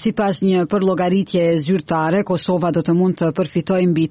Sipas një përllogaritje zyrtare, Kosova do të mund të përfitojë mbi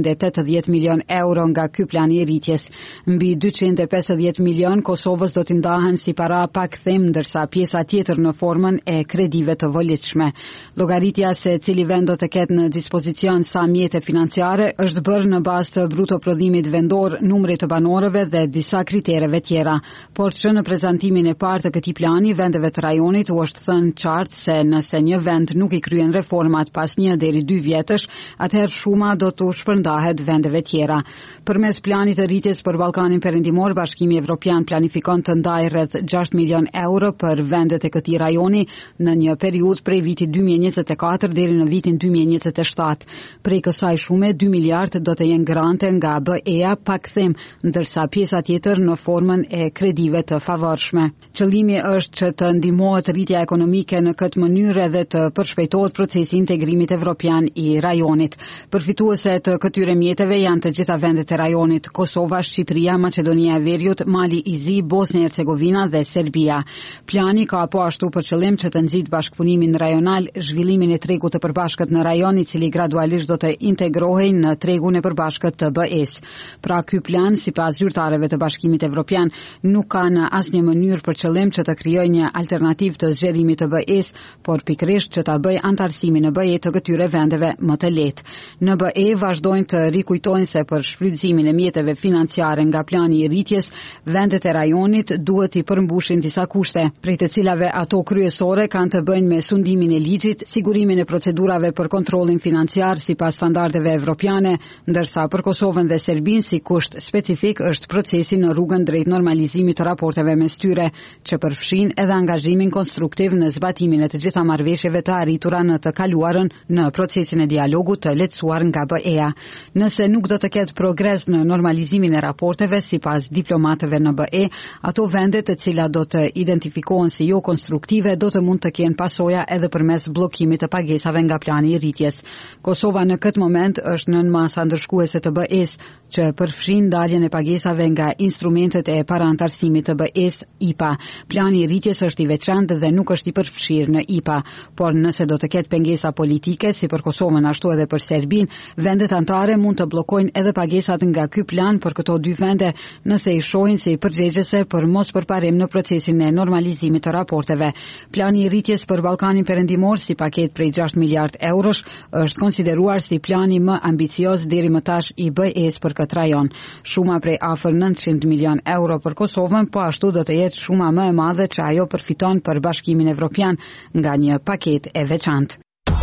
880 milion euro nga ky plan I rritjes. Mbi 250 milion Kosovës do t'i ndahen si para pakthim, ndërsa pjesa tjetër në formën e kredive të volitshme. Llogaritja se cili vend do të ketë në dispozicion sa mjete financiare është bërë në bazë të bruto prodhimit vendor, numrit të banorëve dhe disa kritereve tjera. Por që në prezantimin e parë të këtij plani, vendeve të rajonit u është thënë qartë se nëse një vend nuk I kryen reformat pas 1 deri 2 vjetësh, atëherë shuma do të shpërndahet vendeve tjera. Përmes planit të rritjes për Ballkanin Perëndimor, Bashkimi Evropian planifikon të ndajë rreth 6 milion euro për vendet e këtij rajoni në një periudhë prej vitit 2024 deri në vitin 2027. Prej kësaj shume 2 miliard do të jenë grante nga BE-ja pakthim, ndërsa pjesa tjetër në formën e kredive të favorshme. Qëllimi është që të ndihmohet rritja ekonomike në këtë mënyrë edhe të përshpejtohet procesi I integrimit evropian I rajonit. Përfituese të këtyre mjeteve janë të gjitha vendet e rajonit: Kosova, Shqipëria, Maqedonia e Veriut, Mali I Zi, Bosnia e Hercegovina dhe Serbia. Plani ka po ashtu për qëllim që të nxit bashkëpunimin rajonal, zhvillimin e tregut të përbashkët në rajon, I cili gradualisht do të integrohej në tregun e përbashkët të BE-s. Pra ky plan, sipas zyrtarëve të Bashkimit Evropian, nuk ka në asnjë mënyrë për qëllim që të krijojë një alternativë të zgjerimit të BE-s, por pikërisht që ta bëjë antarësimin në BE të këtyre vendeve më të lehtë. Në BE vazhdojnë të rikujtojnë se për shfrytëzimin e mjeteve financiare nga plani I rritjes, vendet e rajonit duhet I përmbushin disa kushte, prej të cilave ato kryesore kanë të bëjnë me sundimin e ligjit, sigurimin e procedurave për kontrollin financiar sipas standardeve evropiane, ndërsa për Kosovën dhe Serbinë si kusht specifik është procesi në rrugën drejt normalizimit të raporteve mes tyre, që përfshin edhe angazhimin konstruktiv në zbatimin e të gjitha marrëveshjeve të arritura në të kaluarën në procesin e dialogut të lehtësuar nga BE-ja. Nëse nuk do të ketë progres në normalizimin e raporteve sipas diplomatëve në BE, ato vende të cilat do të identifikohen si jo konstruktive do të mund të kenë pasoja edhe përmes bllokimit të pagesave nga plani I rritjes. Kosova në këtë moment është nën masa ndërshkuese të BE-s, që përfshin daljen e pagesave nga instrumentet e paraantarësimit të BE-s IPA. Plani I rritjes është I veçantë dhe nuk është I përfshirë në IPA, por nëse do të ketë pengesa politike, si për Kosovën ashtu edhe për Serbinë, vendet anëtare mund të bllokojnë edhe pagesat nga ky plan për këto dy vende nëse I shohin si përgjegjëse për mos përparim në procesin e normalizimit të raporteve. Plani I rritjes për Ballkanin Perëndimor, si paket prej 6 miliard eurosh, është konsideruar si plani më ambicioz deri më tash I BE-s për këtë rajon. Shuma prej afër 900 milion euro për Kosovën, po ashtu do të jetë shuma më e madhe që ajo përfiton për Bashkimin Evropian nga një paket e veçantë.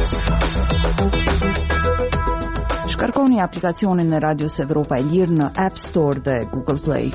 Shkarkoni aplikacionin e Radios Evropa e Lirë në App Store dhe Google Play.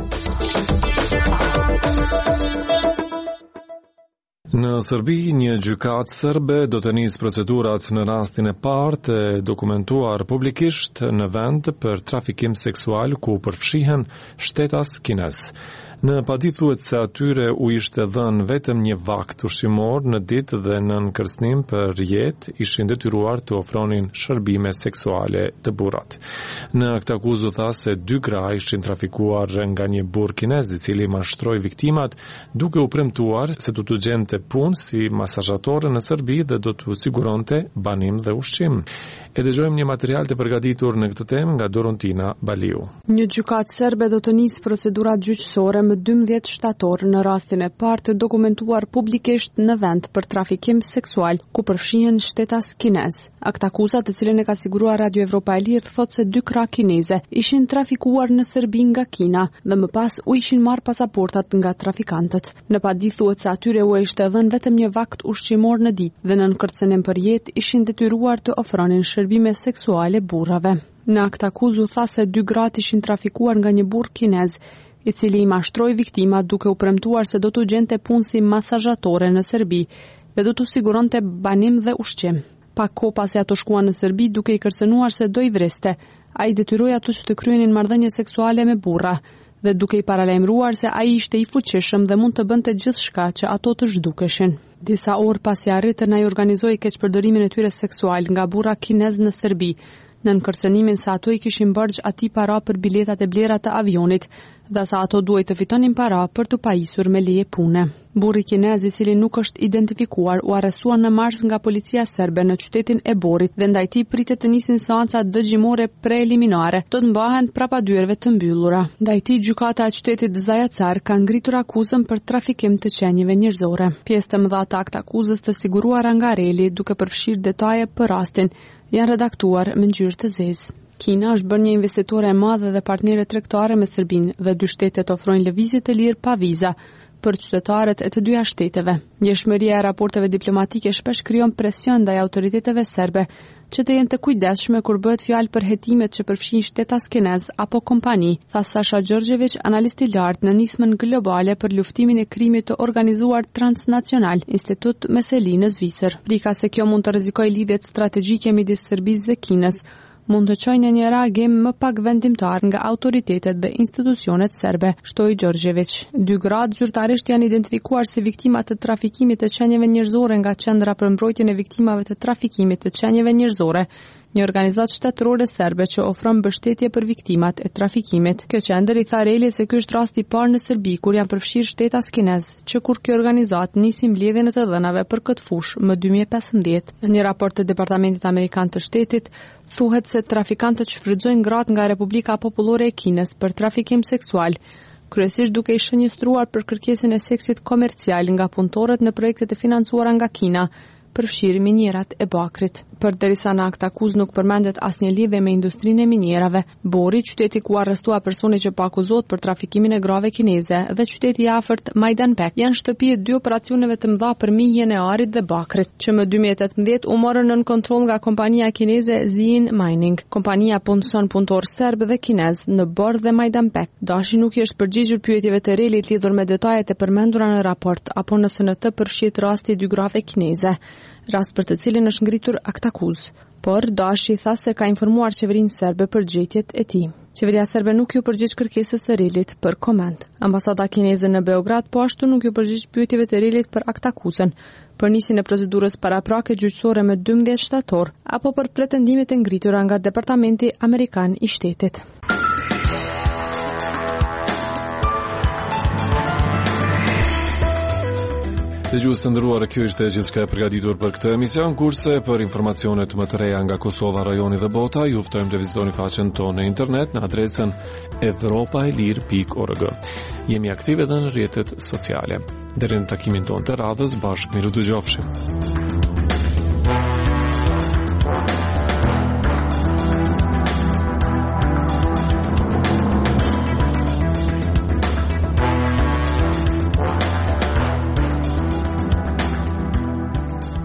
Në Serbi, një gjykatë serbe do të nisë procedurat në rastin e parë të dokumentuar publikisht në vend për trafikim seksual ku përfshihen shtetas kinez. Në padi thuhet se atyre u ishte dhënë vetëm një vakt ushqimor në ditë dhe nën kërcënim për jetë ishin detyruar të ofronin shërbime seksuale të burrat. Në këtë akuzë tha se 2 gra ishin trafikuar nga një burr kinez I cili mashtroi viktimat duke u premtuar se do të gjente punë si masazhatore në Serbi dhe do të siguronte banim dhe ushqim. E dëgjojmë një material të përgatitur në këtë temë nga Dorontina Baliu. Një gjykatë serbe do të nisë procedurat gjyqësore më 12 shtator në rastin e parë të dokumentuar publikisht në vend për trafikim seksual ku përfshihen shtetas kinez. Aktakuza, të cilën e ka siguruar Radio Evropa e Lirë, thotë se 2 gra kineze ishin trafikuar në Serbi nga Kina dhe më pas u ishin marrë pasaportat nga trafikantët. Në padi thuhet se atyre u ishte dhënë vetëm një vakt ushqimor në ditë dhe nën kërcënim për jetë ishin detyruar të ofronin shërbime seksuale burrave. Në akt akuzë tha se 2 gratë ishin trafikuar nga një burr kinez, I cili I mashtroi viktimat duke u premtuar se do t'u gjente punë si masazhatore në Serbi dhe do t'u siguronte banim dhe ushqim. Pak kohë pasi ato shkuan në Serbi duke I kërcënuar se do I vriste, ai detyroi ato që të kryenin marrëdhënie seksuale me burra dhe duke I paralajmëruar se ai ishte I fuqishëm dhe mund të bënte gjithçka që ato të zhdukeshin. Disa orë pasi arritën ai organizoi keqpërdorimin e tyre seksual nga burra kinez në Serbi, nën kërcënimin se ato I kishin bërgj atij para për biletat e blera të avionit dhe sa ato duhet të fitonin para për të pajisur me leje pune. Burri kinez i cili nuk është identifikuar u arrestuan në mars nga policia serbe në qytetin e Borit dhe ndaj tij pritet të nisin seanca dëgjimore preliminare, do të mbahen prapa dyerve të mbyllura. Ndaj tij gjykata e qytetit Zajatcar ka ngritur akuzën për trafikim të qenieve njerëzore. Pjesë të mëdha të akt akuzës të siguruara nga Reli, duke përfshirë detaje për rastin, janë redaktuar me ngjyrë të zezë. Kina është bërë një investitore e madhe dhe partnere tregtare me Serbinë dhe dy shtetet ofrojnë lëvizje të lirë pa viza për qytetarët e të dyja shteteve. Njëshmëria e raporteve diplomatike shpesh krijon presion ndaj autoriteteve serbe që të jenë të kujdesshme kur bëhet fjalë për hetimet që përfshin shtetas kinez apo kompani, tha Sasha Gjorgjević, analist i lartë në nismën globale për luftimin e krimit të organizuar transnacional, Institut Meseli në Zvicër. Frika se kjo mund të rrezikojë lidhjet strategjike midis Serbisë dhe Kinës mund të çojë në një reagim më pak vendimtar nga autoritetet dhe institucionet serbe, shtoi Gjorgjević. 2 gratë zyrtarisht janë identifikuar si viktima të trafikimit të qenieve njerëzore nga Qendra për mbrojtjen e viktimave të trafikimit të qenieve njerëzore, një organizatë shtetërore serbe që ofron mbështetje për viktimat e trafikimit. Kjo qendër i tha Reli se ky është rasti i parë në Serbi kur janë përfshirë shtetas kinez, që kur kjo organizatë nisi mbledhjen e të dhënave për këtë fushë më 2015. Në një raport të Departamentit Amerikan të Shtetit, thuhet se trafikantët shfrytëzojnë gratë nga Republika Popullore e Kinës për trafikim seksual, kryesisht duke i shënjestruar për kërkesën e seksit komercial nga punëtorët në projektet e financuara nga Kina, përfshirë minierat e bakrit. Përderisa në akt akuzë nuk përmendet asnjë lidhje me industrinë e minierave, Bori, qyteti ku arrestua personi që akuzohet për trafikimin e grave kineze, dhe qyteti i afërt Majdanpek janë shtëpi e 2 operacioneve të mëdha për mijën e arit dhe bakrit, që më 2018 u morën nën kontroll nga kompania kineze Ziin Mining. Kompania punëson punëtor serb dhe kinez në Bor dhe Majdanpek. Dashi nuk i është përgjigjur pyetjeve të Relit lidhur me detajet e përmendura në raport apo nëse në të përfshihet rasti i 2 grave kineze, rast për të cilin është ngritur akt akuzë, por Dashi tha se ka informuar qeverinë serbe për gjetjet e tij. Qeveria serbe nuk ju përgjigj kërkesës së Relit për koment. Ambasada kineze në Beograd po ashtu nuk ju përgjigj pyetjeve të Relit për akt akuzën, për nisjen e procedurës paraprake gjyqësore me 12 shtator apo për pretendimet e ngritura nga Departamenti Amerikan i Shtetit. Të gjusë të ndëruar, kjo ishte gjithçka e përgatitur për këtë emision, kurse për informacionet më të reja nga Kosova, rajoni dhe bota, ju ftojmë të vizitoni faqen tonë në internet në adresën evropaelir.org. Jemi aktive dhe në rrjetet sociale. Deri në takimin tonë të radhës, bashkë miru të gjofshim.